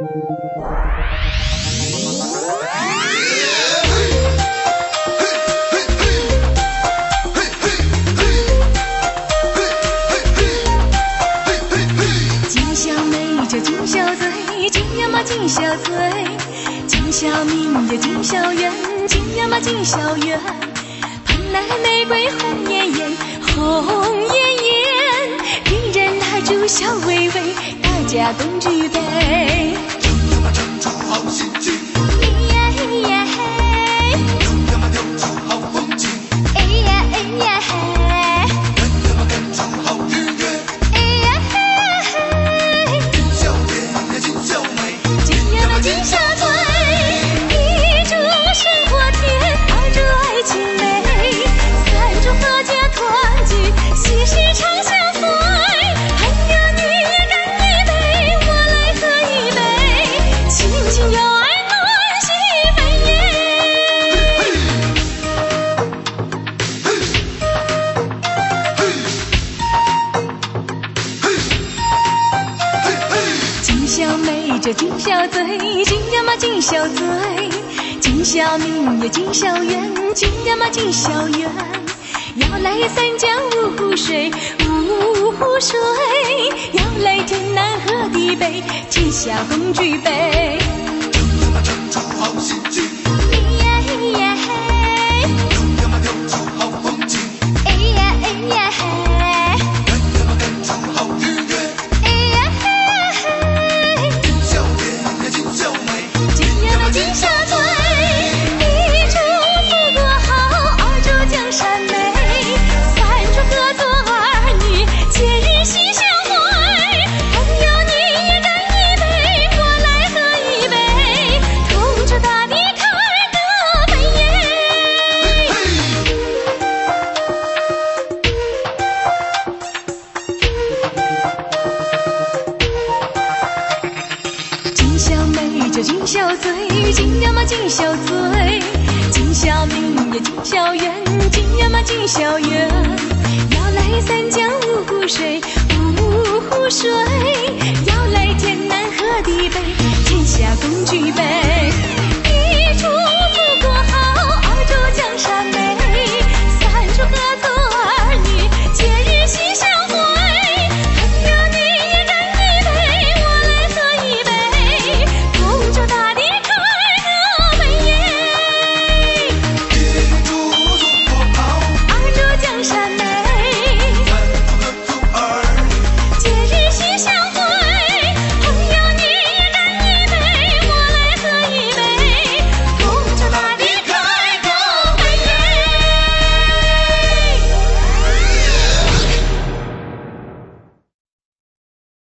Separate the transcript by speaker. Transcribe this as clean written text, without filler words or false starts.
Speaker 1: 今宵美酒今宵醉，今夜嘛今宵醉。今宵明月今宵圆，今夜嘛今宵圆。蓬莱玫瑰红艳艳，红艳艳。人人蜡烛笑微微，大家共举杯。
Speaker 2: 今夜嘛唱出好心情，
Speaker 1: 咿呀咿呀嘿，
Speaker 2: 今夜嘛跳出好风情，
Speaker 1: 哎呀哎呀嘿，
Speaker 2: 今夜嘛感出好愉悦。
Speaker 1: 哎呀嘿呀嘿，
Speaker 2: 今宵夜今宵美，
Speaker 1: 今夜嘛今宵醉。一柱生活甜，二柱爱情美，三柱阖家团聚，喜事常相随。朋友你也干一杯，我来喝一杯，亲情友爱暖心扉耶。今宵美酒今宵醉，今夜嘛今宵醉。今宵明月今宵圆，今夜嘛今宵圆。要来三江五湖水，五湖水。要来天南河地北，天下共举杯。
Speaker 2: 今夜嘛唱出好心情，
Speaker 1: 咿呀咿呀嘿，
Speaker 2: 今夜嘛跳出好风情，
Speaker 1: 哎呀哎呀嘿，
Speaker 2: 今夜嘛感出好愉悦。
Speaker 1: 哎呀嘿呀嘿，
Speaker 2: 今宵夜今宵美，
Speaker 1: 今夜嘛今宵醉。一柱祖国好，二柱江山美，三柱合作儿女，节日喜相会。朋友你也干一杯，我来喝一杯，同祝大地开得美耶。今宵美酒今宵醉，今夜嘛今宵醉。今宵明月今宵圆，今夜嘛今宵圆。要来三江五湖水，五湖水。要来天南河地北，天下共举杯。一柱